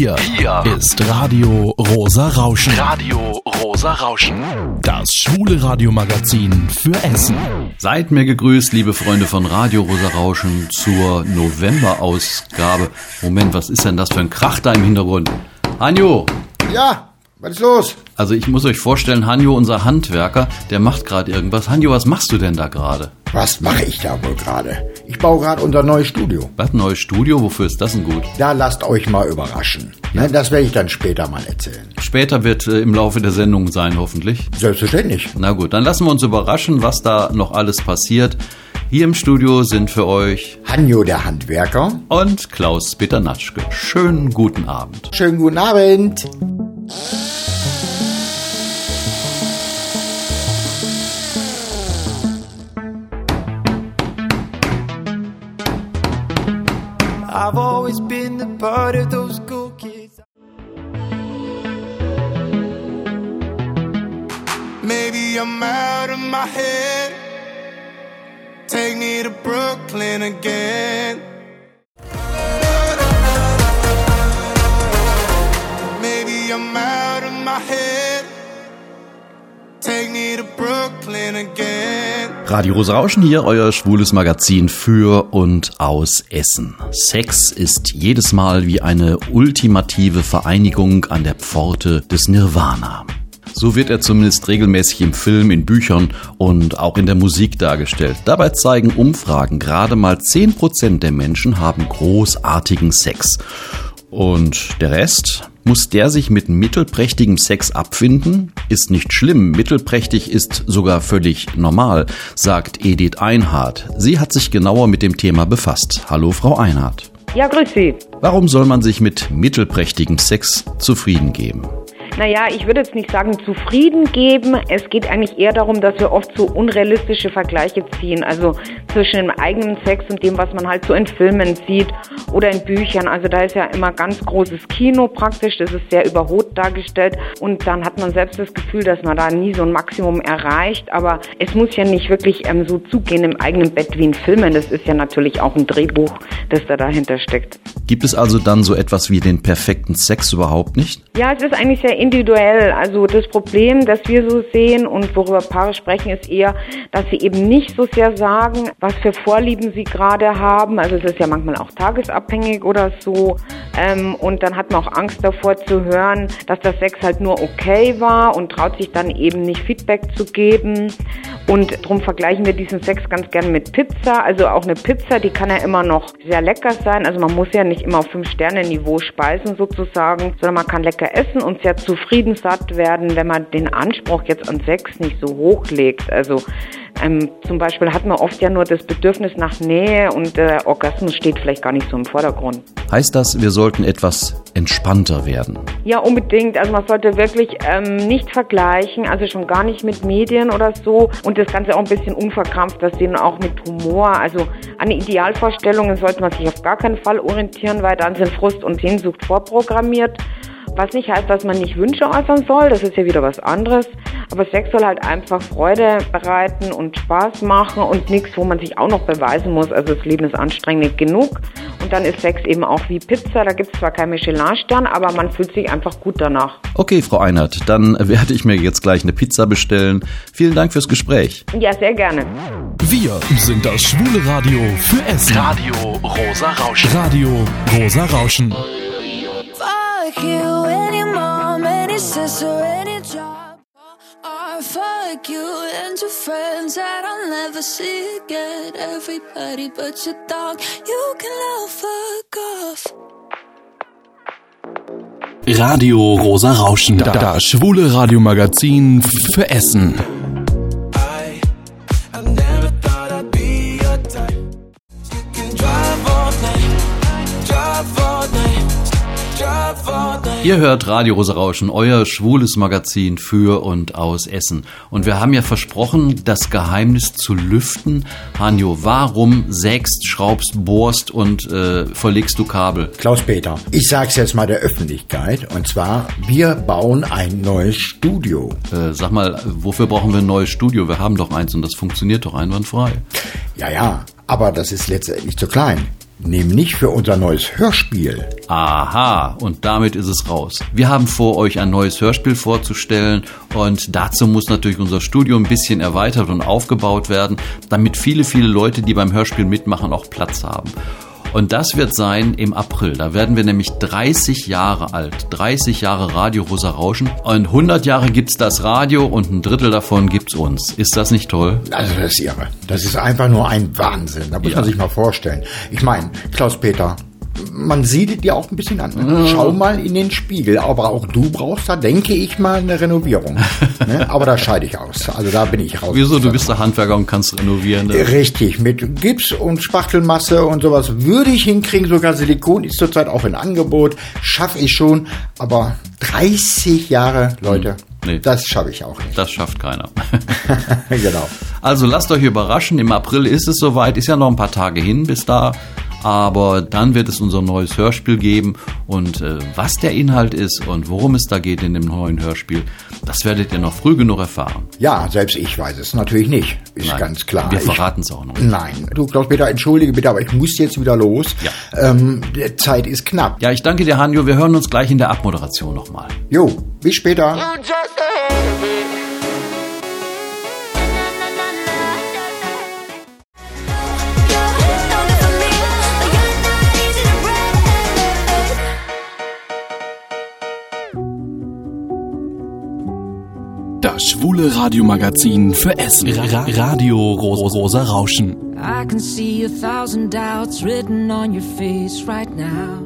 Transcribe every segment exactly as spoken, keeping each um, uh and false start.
Hier, Hier ist Radio Rosa Rauschen. Radio Rosa Rauschen. Das schwule Radiomagazin für Essen. Seid mir gegrüßt, liebe Freunde von Radio Rosa Rauschen, zur November-Ausgabe. Moment, was ist denn das für ein Krach da im Hintergrund? Hanjo! Ja, was ist los? Also ich muss euch vorstellen, Hanjo, unser Handwerker, der macht gerade irgendwas. Hanjo, was machst du denn da gerade? Was mache ich da wohl gerade? Ich baue gerade unser neues Studio. Was, neues Studio? Wofür ist das denn gut? Da lasst euch mal überraschen. Ja. Das werde ich dann später mal erzählen. Später wird äh, im Laufe der Sendung sein, hoffentlich. Selbstverständlich. Na gut, dann lassen wir uns überraschen, was da noch alles passiert. Hier im Studio sind für euch Hanjo, der Handwerker, und Klaus Peternatschke. Schönen guten Abend. Schönen guten Abend. I've always been the part of those cool kids. Maybe I'm out of my head. Take me to Brooklyn again. Maybe I'm out of my head. Take me to Brooklyn again. Radio Rosa Rauschen hier, euer schwules Magazin für und aus Essen. Sex ist jedes Mal wie eine ultimative Vereinigung an der Pforte des Nirvana. So wird er zumindest regelmäßig im Film, in Büchern und auch in der Musik dargestellt. Dabei zeigen Umfragen, gerade mal zehn Prozent der Menschen haben großartigen Sex. Und der Rest? Muss der sich mit mittelprächtigem Sex abfinden? Ist nicht schlimm, mittelprächtig ist sogar völlig normal, sagt Edith Einhardt. Sie hat sich genauer mit dem Thema befasst. Hallo, Frau Einhardt. Ja, grüß Sie. Warum soll man sich mit mittelprächtigem Sex zufrieden geben? Naja, ich würde jetzt nicht sagen zufrieden geben. Es geht eigentlich eher darum, dass wir oft so unrealistische Vergleiche ziehen. Also zwischen dem eigenen Sex und dem, was man halt so in Filmen sieht oder in Büchern. Also da ist ja immer ganz großes Kino praktisch. Das ist sehr überholt dargestellt. Und dann hat man selbst das Gefühl, dass man da nie so ein Maximum erreicht. Aber es muss ja nicht wirklich ähm, so zugehen im eigenen Bett wie in Filmen. Das ist ja natürlich auch ein Drehbuch, das da dahinter steckt. Gibt es also dann so etwas wie den perfekten Sex überhaupt nicht? Ja, es ist eigentlich sehr individuell. Also das Problem, das wir so sehen und worüber Paare sprechen, ist eher, dass sie eben nicht so sehr sagen, was für Vorlieben sie gerade haben. Also es ist ja manchmal auch tagesabhängig oder so. Ähm, und dann hat man auch Angst davor zu hören, dass der Sex halt nur okay war und traut sich dann eben nicht Feedback zu geben. Und darum vergleichen wir diesen Sex ganz gerne mit Pizza. Also auch eine Pizza, die kann ja immer noch sehr lecker sein. Also man muss ja nicht immer auf Fünf-Sterne-Niveau speisen sozusagen, sondern man kann lecker essen und sehr zufrieden satt werden, wenn man den Anspruch jetzt an Sex nicht so hoch legt. Also ähm, zum Beispiel hat man oft ja nur das Bedürfnis nach Nähe und der Orgasmus steht vielleicht gar nicht so im Vordergrund. Heißt das, wir sollten etwas entspannter werden? Ja, unbedingt. Also man sollte wirklich ähm, nicht vergleichen, also schon gar nicht mit Medien oder so und das Ganze auch ein bisschen unverkrampft, das sehen auch mit Humor. Also an Idealvorstellungen sollte man sich auf gar keinen Fall orientieren, weil dann sind Frust und Sehnsucht vorprogrammiert. Was nicht heißt, dass man nicht Wünsche äußern soll, das ist ja wieder was anderes. Aber Sex soll halt einfach Freude bereiten und Spaß machen und nichts, wo man sich auch noch beweisen muss. Also das Leben ist anstrengend genug. Und dann ist Sex eben auch wie Pizza, da gibt es zwar keinen Michelin-Stern, aber man fühlt sich einfach gut danach. Okay, Frau Einhardt, dann werde ich mir jetzt gleich eine Pizza bestellen. Vielen Dank fürs Gespräch. Ja, sehr gerne. Wir sind das schwule Radio für Essen. Radio Rosa Rauschen. Radio Rosa Rauschen. Fuck you and your mom and your sister and your job. Or fuck you and your friends that I'll never see again. Everybody but your dog, you can love fuck off. Radio Rosa Rauschen. Das schwule Radiomagazin für Essen. Ihr hört Radio Rosa Rauschen, euer schwules Magazin für und aus Essen. Und wir haben ja versprochen, das Geheimnis zu lüften. Hanjo, warum sägst, schraubst, bohrst und äh, verlegst du Kabel? Klaus-Peter, ich sag's jetzt mal der Öffentlichkeit. Und zwar, wir bauen ein neues Studio. Äh, sag mal, wofür brauchen wir ein neues Studio? Wir haben doch eins und das funktioniert doch einwandfrei. Ja, ja, aber das ist letztendlich zu klein. nämlich für unser neues Hörspiel. Aha, und damit ist es raus. Wir haben vor, euch ein neues Hörspiel vorzustellen und dazu muss natürlich unser Studio ein bisschen erweitert und aufgebaut werden, damit viele, viele Leute, die beim Hörspiel mitmachen, auch Platz haben. Und das wird sein im April. Da werden wir nämlich dreißig Jahre alt. dreißig Jahre Radio Rosa Rauschen. Und hundert Jahre gibt's das Radio und ein Drittel davon gibt's uns. Ist das nicht toll? Also das ist irre. Das ist einfach nur ein Wahnsinn. Da muss ja. man sich mal vorstellen. Ich meine, Klaus-Peter, man sieht es dir auch ein bisschen an. Ne? Schau mal in den Spiegel. Aber auch du brauchst da, denke ich mal, eine Renovierung. Ne? Aber da scheide ich aus. Also da bin ich raus. Wieso? Du bist der Handwerker und kannst renovieren. Ne? Richtig. Mit Gips und Spachtelmasse und sowas würde ich hinkriegen. Sogar Silikon ist zurzeit auch in Angebot. Schaffe ich schon. Aber dreißig Jahre, Leute, nee, das schaffe ich auch nicht. Das schafft keiner. Genau. Also lasst euch überraschen. Im April ist es soweit. Ist ja noch ein paar Tage hin bis da. Aber dann wird es unser neues Hörspiel geben und äh, was der Inhalt ist und worum es da geht in dem neuen Hörspiel, das werdet ihr noch früh genug erfahren. Ja, selbst ich weiß es natürlich nicht, ist Nein, ganz klar. Wir verraten es auch noch nicht. Nein, du Klaus-Peter, entschuldige bitte, aber ich muss jetzt wieder los. Ja. Ähm, die Zeit ist knapp. Ja, ich danke dir, Hanjo. Wir hören uns gleich in der Abmoderation nochmal. Jo, bis später. Das schwule Radiomagazin für Essen. Ra- Radio Ro- Rosa Rauschen. I can see a thousand doubts written on your face right now.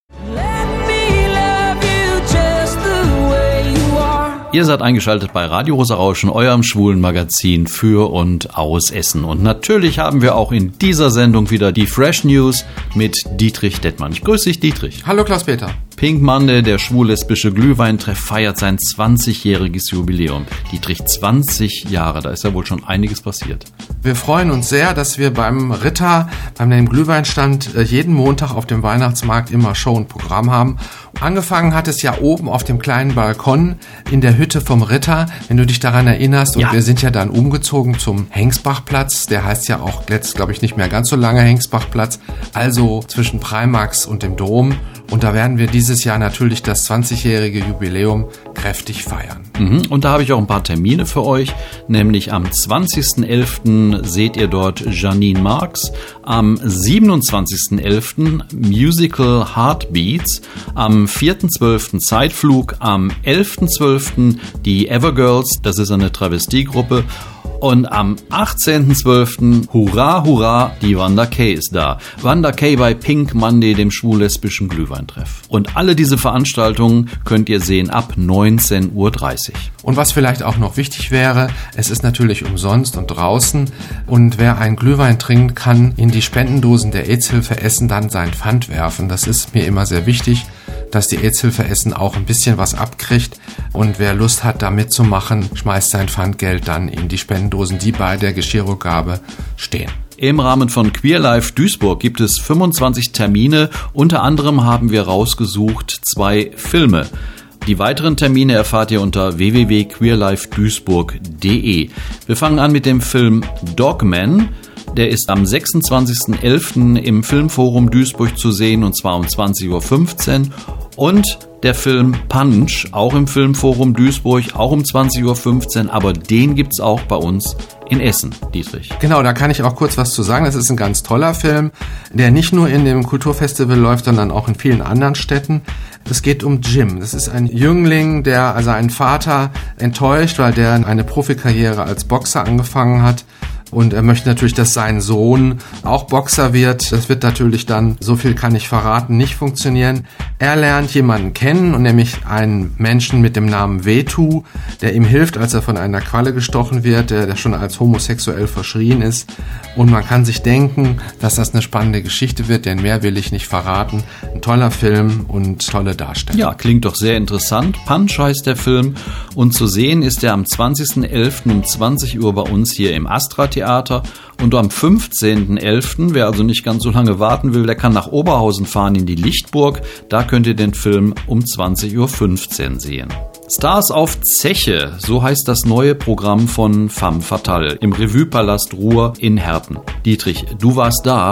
Let me love you just the way you are. Ihr seid eingeschaltet bei Radio Rosa Rauschen, eurem schwulen Magazin für und aus Essen. Und natürlich haben wir auch in dieser Sendung wieder die Fresh News mit Dietrich Dettmann. Ich grüße dich, Dietrich. Hallo Klaus-Peter. Pink Monday, der schwul-lesbische Glühweintreff, feiert sein zwanzigjähriges Jubiläum. Dietrich, zwanzig Jahre, da ist ja wohl schon einiges passiert. Wir freuen uns sehr, dass wir beim Ritter, beim dem Glühweinstand, jeden Montag auf dem Weihnachtsmarkt immer Show und Programm haben. Angefangen hat es ja oben auf dem kleinen Balkon in der Hütte vom Ritter, wenn du dich daran erinnerst. Und ja. wir sind ja dann umgezogen zum Hengsbachplatz. Der heißt ja auch jetzt, glaube ich, nicht mehr ganz so lange Hengsbachplatz. Also zwischen Primax und dem Dom. Und da werden wir dieses Jahr natürlich das zwanzigjährige Jubiläum kräftig feiern. Mhm. Und da habe ich auch ein paar Termine für euch, nämlich am zwanzigsten elften seht ihr dort Janine Marx, am siebenundzwanzigsten elften Musical Heartbeats, am vierten zwölften Zeitflug, am elften zwölften die Evergirls, das ist eine Travestiegruppe, und am achtzehnten zwölften Hurra, hurra, die Wanda Kay ist da. Wanda Kay bei Pink Monday, dem schwul-lesbischen Glühweintreff. Und alle diese Veranstaltungen könnt ihr sehen ab neunzehn Uhr dreißig. Und was vielleicht auch noch wichtig wäre, es ist natürlich umsonst und draußen. Und wer einen Glühwein trinkt, kann in die Spendendosen der AIDS-Hilfe Essen dann sein Pfand werfen. Das ist mir immer sehr wichtig, dass die AIDS-Hilfe Essen auch ein bisschen was abkriegt. Und wer Lust hat, da mitzumachen, schmeißt sein Pfandgeld dann in die Spendendosen, die bei der Geschirrrückgabe stehen. Im Rahmen von Queer Life Duisburg gibt es fünfundzwanzig Termine. Unter anderem haben wir rausgesucht zwei Filme. Die weiteren Termine erfahrt ihr unter w w w punkt queerlife duisburg punkt d e. Wir fangen an mit dem Film Dogman. Der ist am sechsundzwanzigsten elften im Filmforum Duisburg zu sehen, und zwar um zwanzig Uhr fünfzehn. Und der Film Punch, auch im Filmforum Duisburg, auch um zwanzig Uhr fünfzehn, aber den gibt's auch bei uns in Essen, Dietrich. Genau, da kann ich auch kurz was zu sagen. Das ist ein ganz toller Film, der nicht nur in dem Kulturfestival läuft, sondern auch in vielen anderen Städten. Es geht um Jim. Das ist ein Jüngling, der also einen Vater enttäuscht, weil der eine Profikarriere als Boxer angefangen hat. Und er möchte natürlich, dass sein Sohn auch Boxer wird. Das wird natürlich dann, so viel kann ich verraten, nicht funktionieren. Er lernt jemanden kennen, und nämlich einen Menschen mit dem Namen Vetu, der ihm hilft, als er von einer Qualle gestochen wird, der, der schon als homosexuell verschrien ist. Und man kann sich denken, dass das eine spannende Geschichte wird, denn mehr will ich nicht verraten. Ein toller Film und tolle Darstellung. Ja, klingt doch sehr interessant. Punch heißt der Film, und zu sehen ist er am zwanzigsten elften um zwanzig Uhr bei uns hier im Astra Theater, und am fünfzehnten elften, wer also nicht ganz so lange warten will, der kann nach Oberhausen fahren in die Lichtburg. Da könnt ihr den Film um zwanzig Uhr fünfzehn sehen. Stars auf Zeche, so heißt das neue Programm von Femme Fatale im Revue-Palast Ruhr in Herten. Dietrich, du warst da.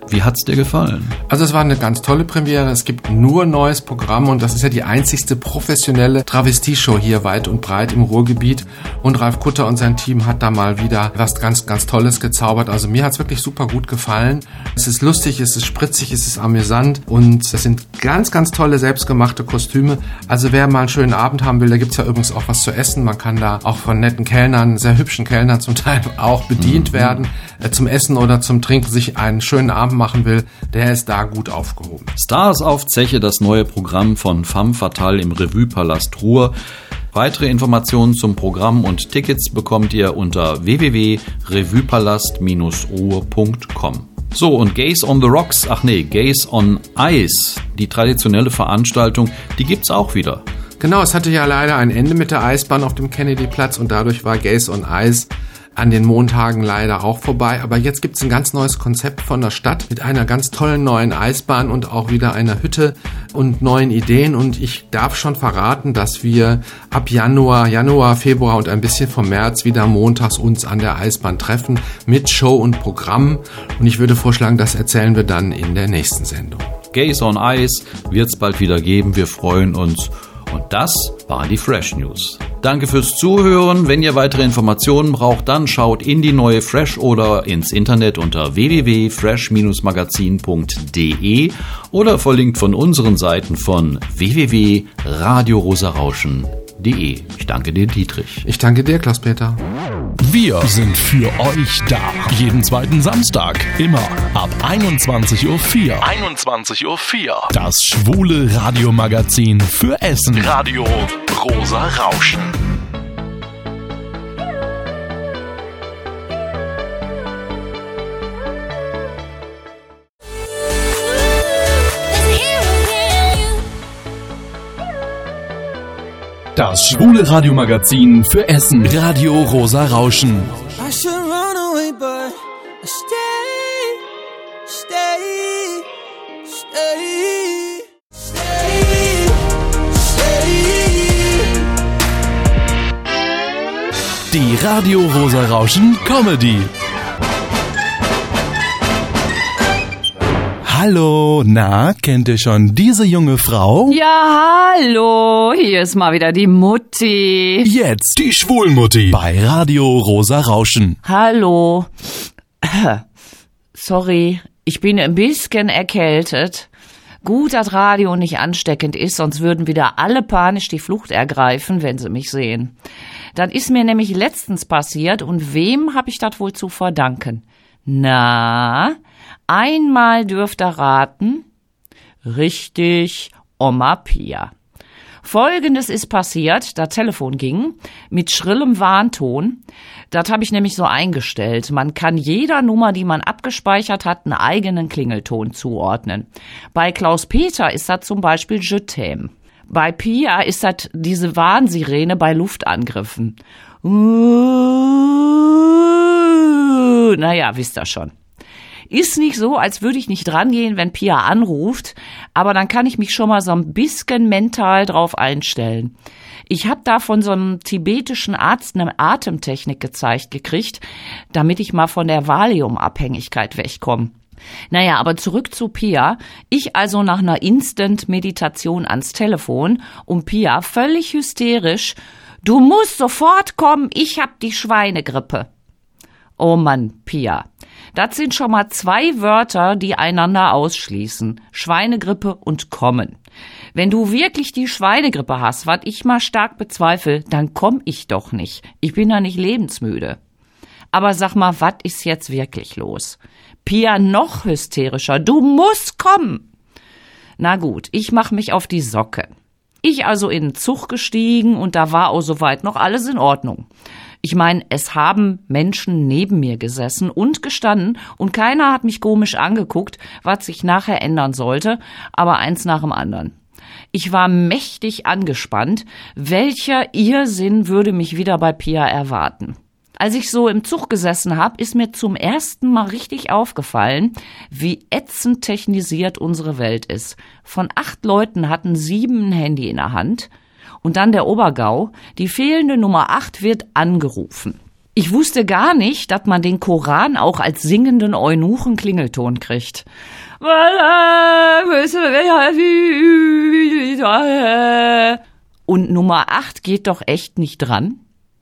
Wie hat's dir gefallen? Also es war eine ganz tolle Premiere. Es gibt nur neues Programm und das ist ja die einzigste professionelle Travestie-Show hier weit und breit im Ruhrgebiet. Und Ralf Kutter und sein Team hat da mal wieder was ganz, ganz Tolles gezaubert. Also mir hat's wirklich super gut gefallen. Es ist lustig, es ist spritzig, es ist amüsant und es sind ganz, ganz tolle selbstgemachte Kostüme. Also wer mal einen schönen Abend haben will, da gibt's ja übrigens auch was zu essen. Man kann da auch von netten Kellnern, sehr hübschen Kellnern zum Teil auch bedient mhm. werden. Äh, zum Essen oder zum Trinken sich einen schönen Abend machen will, der ist da gut aufgehoben. Stars auf Zeche, das neue Programm von Femme Fatale im Revue-Palast Ruhr. Weitere Informationen zum Programm und Tickets bekommt ihr unter w w w punkt revuepalast ruhr punkt com. So, und Gays on the Rocks, ach nee, Gays on Ice, die traditionelle Veranstaltung, die gibt's auch wieder. Genau, es hatte ja leider ein Ende mit der Eisbahn auf dem Kennedy-Platz und dadurch war Gays on Ice an den Montagen leider auch vorbei. Aber jetzt gibt's ein ganz neues Konzept von der Stadt mit einer ganz tollen neuen Eisbahn und auch wieder einer Hütte und neuen Ideen. Und ich darf schon verraten, dass wir ab Januar, Januar, Februar und ein bisschen vom März wieder montags uns an der Eisbahn treffen mit Show und Programm. Und ich würde vorschlagen, das erzählen wir dann in der nächsten Sendung. Gays on Ice wird's bald wieder geben. Wir freuen uns. Und das waren die Fresh News. Danke fürs Zuhören. Wenn ihr weitere Informationen braucht, dann schaut in die neue Fresh oder ins Internet unter w w w punkt fresh magazin punkt d e oder verlinkt von unseren Seiten von w w w punkt radio rosa rauschen punkt d e. Ich danke dir, Dietrich. Ich danke dir, Klaus-Peter. Wir sind für euch da. Jeden zweiten Samstag, immer ab einundzwanzig Uhr vier. einundzwanzig Uhr vier. Das schwule Radiomagazin für Essen. Radio Rosa Rauschen. Das schwule Radiomagazin für Essen. Radio Rosa Rauschen. I should run away, but I stay, stay, stay, stay, stay. Die Radio Rosa Rauschen Comedy. Hallo, na, kennt ihr schon diese junge Frau? Ja, hallo, hier ist mal wieder die Mutti. Jetzt die Schwulmutti bei Radio Rosa Rauschen. Hallo. Sorry, ich bin ein bisschen erkältet. Gut, dass Radio nicht ansteckend ist, sonst würden wieder alle panisch die Flucht ergreifen, wenn sie mich sehen. Das ist mir nämlich letztens passiert und wem habe ich das wohl zu verdanken? Na, einmal dürft ihr raten. Richtig, Oma Pia. Folgendes ist passiert, das Telefon ging mit schrillem Warnton. Das habe ich nämlich so eingestellt. Man kann jeder Nummer, die man abgespeichert hat, einen eigenen Klingelton zuordnen. Bei Klaus-Peter ist das zum Beispiel Je t'aime. Bei Pia ist das diese Warnsirene bei Luftangriffen. Uh, naja, wisst ihr schon. Ist nicht so, als würde ich nicht drangehen, wenn Pia anruft, aber dann kann ich mich schon mal so ein bisschen mental drauf einstellen. Ich habe da von so einem tibetischen Arzt eine Atemtechnik gezeigt gekriegt, damit ich mal von der Valium-Abhängigkeit wegkomme. Naja, aber zurück zu Pia. Ich also nach einer Instant-Meditation ans Telefon und Pia völlig hysterisch: Du musst sofort kommen, ich hab die Schweinegrippe. Oh Mann, Pia. Das sind schon mal zwei Wörter, die einander ausschließen. Schweinegrippe und kommen. Wenn du wirklich die Schweinegrippe hast, was ich mal stark bezweifle, dann komm ich doch nicht. Ich bin ja nicht lebensmüde. Aber sag mal, was ist jetzt wirklich los? Pia noch hysterischer. Du musst kommen. Na gut, ich mach mich auf die Socke. Ich also in den Zug gestiegen und da war auch soweit noch alles in Ordnung. Ich meine, es haben Menschen neben mir gesessen und gestanden und keiner hat mich komisch angeguckt, was sich nachher ändern sollte, aber eins nach dem anderen. Ich war mächtig angespannt. Welcher Irrsinn würde mich wieder bei Pia erwarten? Als ich so im Zug gesessen habe, ist mir zum ersten Mal richtig aufgefallen, wie ätzend technisiert unsere Welt ist. Von acht Leuten hatten sieben ein Handy in der Hand. Und dann der Obergau, die fehlende Nummer acht wird angerufen. Ich wusste gar nicht, dass man den Koran auch als singenden Eunuchen-Klingelton kriegt. Und Nummer acht geht doch echt nicht dran.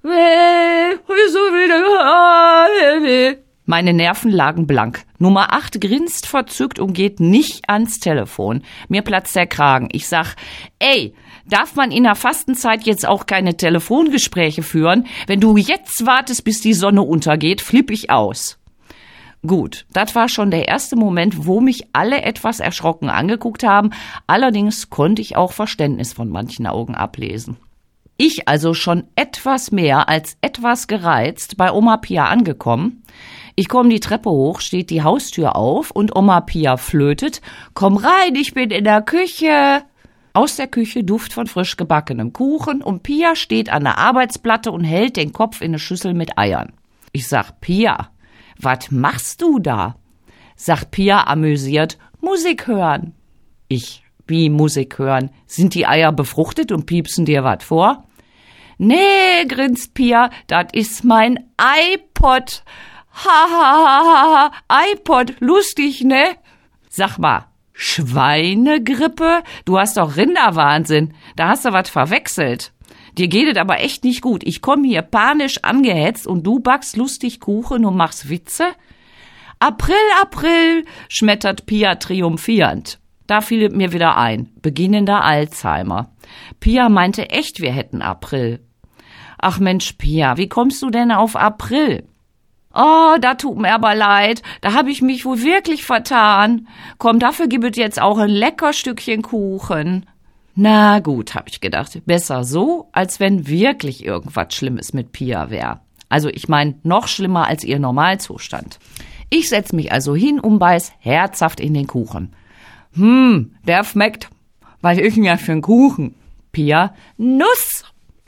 Meine Nerven lagen blank. Nummer acht grinst verzückt und geht nicht ans Telefon. Mir platzt der Kragen. Ich sag, ey, darf man in der Fastenzeit jetzt auch keine Telefongespräche führen? Wenn du jetzt wartest, bis die Sonne untergeht, flipp ich aus. Gut, das war schon der erste Moment, wo mich alle etwas erschrocken angeguckt haben. Allerdings konnte ich auch Verständnis von manchen Augen ablesen. Ich also schon etwas mehr als etwas gereizt bei Oma Pia angekommen. Ich komme die Treppe hoch, steht die Haustür auf und Oma Pia flötet. Komm rein, ich bin in der Küche. Aus der Küche Duft von frisch gebackenem Kuchen und Pia steht an der Arbeitsplatte und hält den Kopf in eine Schüssel mit Eiern. Ich sag, Pia, was machst du da? Sagt Pia amüsiert, Musik hören. Ich, wie Musik hören? Sind die Eier befruchtet und piepsen dir was vor? Nee, grinst Pia, das ist mein iPod. Ha, ha, ha, ha, ha, iPod, lustig, ne? Sag mal, Schweinegrippe? Du hast doch Rinderwahnsinn. Da hast du was verwechselt. Dir geht es aber echt nicht gut. Ich komme hier panisch angehetzt und du backst lustig Kuchen und machst Witze? April, April, schmettert Pia triumphierend. Da fiel es mir wieder ein. Beginnender Alzheimer. Pia meinte echt, wir hätten April. Ach Mensch, Pia, wie kommst du denn auf April? Oh, da tut mir aber leid. Da habe ich mich wohl wirklich vertan. Komm, dafür gibt es jetzt auch ein lecker Stückchen Kuchen. Na gut, habe ich gedacht. Besser so, als wenn wirklich irgendwas Schlimmes mit Pia wäre. Also ich meine, noch schlimmer als ihr Normalzustand. Ich setz mich also hin und beiß herzhaft in den Kuchen. Hm, der schmeckt. Was ist denn ja für ein Kuchen? Pia, Nuss.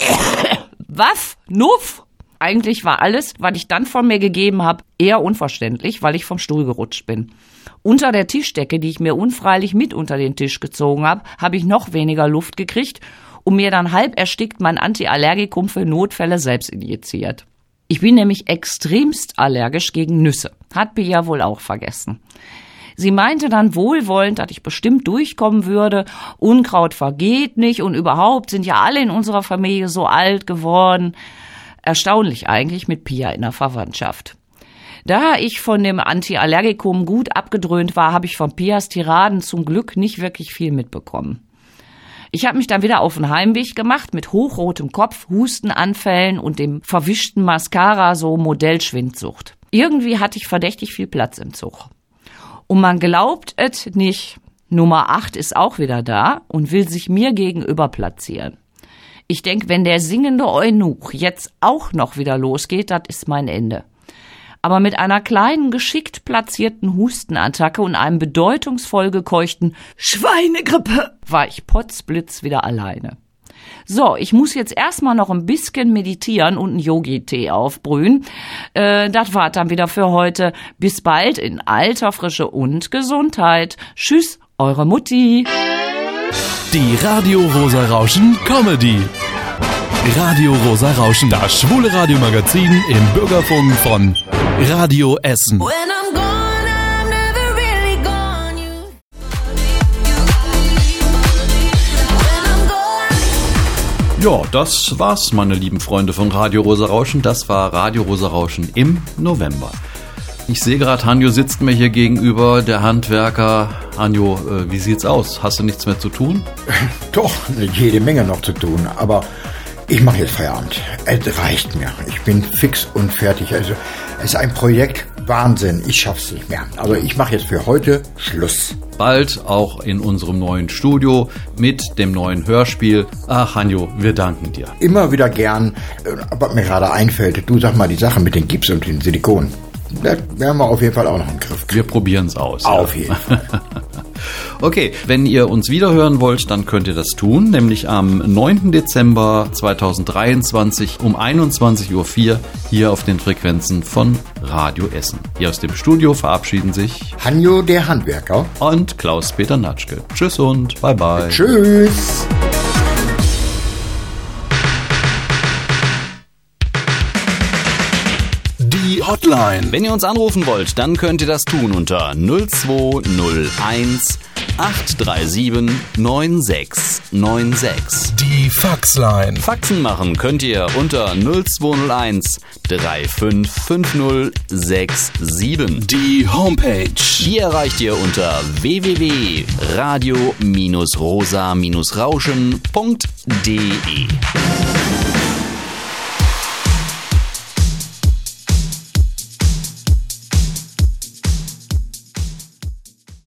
Was? Nuff? Eigentlich war alles, was ich dann von mir gegeben habe, eher unverständlich, weil ich vom Stuhl gerutscht bin. Unter der Tischdecke, die ich mir unfreiwillig mit unter den Tisch gezogen habe, habe ich noch weniger Luft gekriegt und mir dann halb erstickt mein Antiallergikum für Notfälle selbst injiziert. Ich bin nämlich extremst allergisch gegen Nüsse. Hat Pia wohl auch vergessen. Sie meinte dann wohlwollend, dass ich bestimmt durchkommen würde. Unkraut vergeht nicht und überhaupt sind ja alle in unserer Familie so alt geworden. Erstaunlich eigentlich mit Pia in der Verwandtschaft. Da ich von dem Antiallergikum gut abgedröhnt war, habe ich von Pias Tiraden zum Glück nicht wirklich viel mitbekommen. Ich habe mich dann wieder auf den Heimweg gemacht mit hochrotem Kopf, Hustenanfällen und dem verwischten Mascara, so Modellschwindsucht. Irgendwie hatte ich verdächtig viel Platz im Zug. Und man glaubt es nicht, Nummer acht ist auch wieder da und will sich mir gegenüber platzieren. Ich denke, wenn der singende Eunuch jetzt auch noch wieder losgeht, das ist mein Ende. Aber mit einer kleinen, geschickt platzierten Hustenattacke und einem bedeutungsvoll gekeuchten Schweinegrippe war ich potzblitz wieder alleine. So, ich muss jetzt erstmal noch ein bisschen meditieren und einen Yogi-Tee aufbrühen. Äh, das war dann wieder für heute. Bis bald in alter Frische und Gesundheit. Tschüss, eure Mutti. Die Radio Rosa Rauschen Comedy. Radio Rosa Rauschen, das schwule Radiomagazin im Bürgerfunk von Radio Essen. When I'm gone, I'm never really gone. You, when I'm gone. Ja, das war's, meine lieben Freunde von Radio Rosa Rauschen. Das war Radio Rosa Rauschen im November. Ich sehe gerade, Hanjo sitzt mir hier gegenüber, der Handwerker. Hanjo, äh, wie sieht's aus? Hast du nichts mehr zu tun? Doch, jede Menge noch zu tun, aber ich mache jetzt Feierabend. Es reicht mir. Ich bin fix und fertig. Also es ist ein Projekt Wahnsinn. Ich schaff's nicht mehr. Also ich mache jetzt für heute Schluss. Bald auch in unserem neuen Studio mit dem neuen Hörspiel. Ach, Hanjo, wir danken dir. Immer wieder gern. Was mir gerade einfällt, du sag mal die Sache mit den Gips und den Silikon. Das werden wir auf jeden Fall auch noch im Griff. Wir probieren's aus. Auf ja. jeden Fall. Okay, wenn ihr uns wiederhören wollt, dann könnt ihr das tun, nämlich am neunten Dezember zweitausenddreiundzwanzig um einundzwanzig Uhr vier hier auf den Frequenzen von Radio Essen. Hier aus dem Studio verabschieden sich Hanjo, der Handwerker und Klaus-Peter Natschke. Tschüss und bye bye. Tschüss. Hotline. Wenn ihr uns anrufen wollt, dann könnt ihr das tun unter null zwei null eins acht drei sieben neun sechs neun sechs. Die Faxline. Faxen machen könnt ihr unter null zwei null eins drei fünf fünf null sechs sieben. Die Homepage. Die erreicht ihr unter w w w punkt radio rosa rauschen punkt d e.